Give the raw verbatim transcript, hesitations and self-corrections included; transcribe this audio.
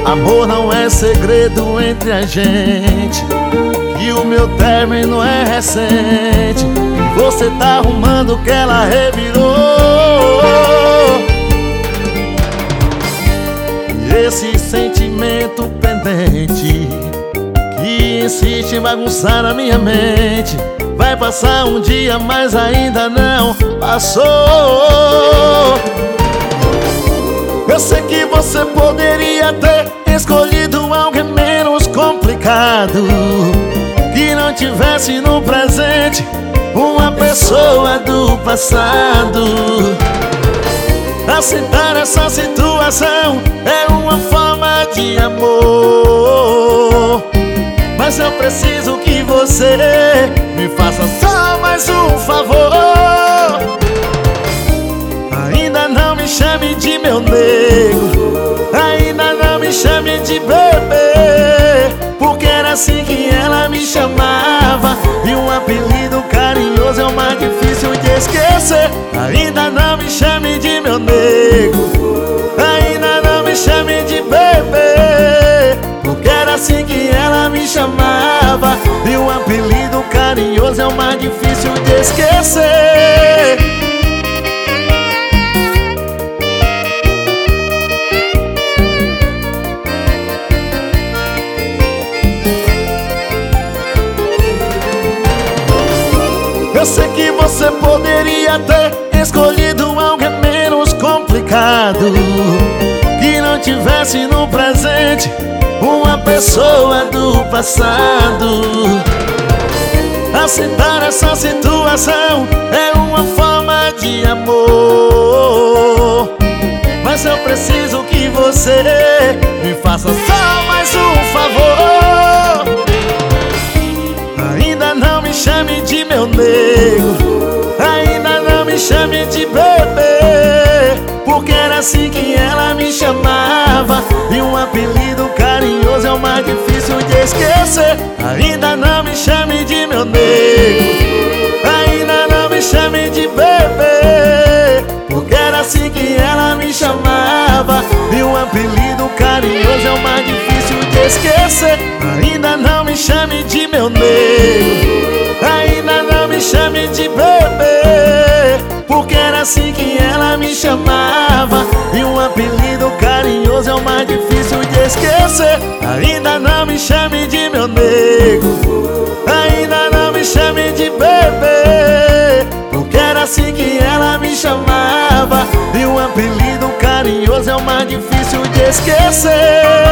Amor não é segredo entre a gente, e o meu término é recente. Você tá arrumando o que ela revirou. E esse sentimento pendente que insiste em bagunçar a minha mente, vai passar um dia, mas ainda não passou. Eu sei que você poderia ter escolhido alguém menos complicado, que não tivesse no presente uma pessoa do passado. Aceitar essa situação é uma forma de amor, mas eu preciso que você me faça só mais um favor. Ainda não me chame de meu nego, ainda não me chame de bebê, porque era assim que ela me chamava, e um apelido carinhoso é o mais difícil de esquecer. Ainda não me chame de meu nego, ainda não me chame de bebê, porque era assim que ela me chamava, e um apelido carinhoso é o mais difícil de esquecer. Eu sei que você poderia ter escolhido alguém menos complicado, que não tivesse no presente uma pessoa do passado. Aceitar essa situação é uma forma de amor, mas eu preciso que você me faça só mais um favor. Ainda não me chame de meu nego, ainda não me chame de bebê, porque era assim que ela me chamava, e um apelido carinhoso é o mais difícil de esquecer. Ainda não me chame de meu nego, ainda não me chame de bebê, porque era assim que ela me chamava, e um apelido carinhoso é o mais difícil de esquecer. Ainda não me chame de meu nego, ainda não me chame de bebê, porque era assim que ela me chamava, e um apelido carinhoso é o mais difícil de esquecer. Ainda não me chame de meu nego, ainda não me chame de bebê, porque era assim que ela me chamava, e um apelido carinhoso é o mais difícil de esquecer.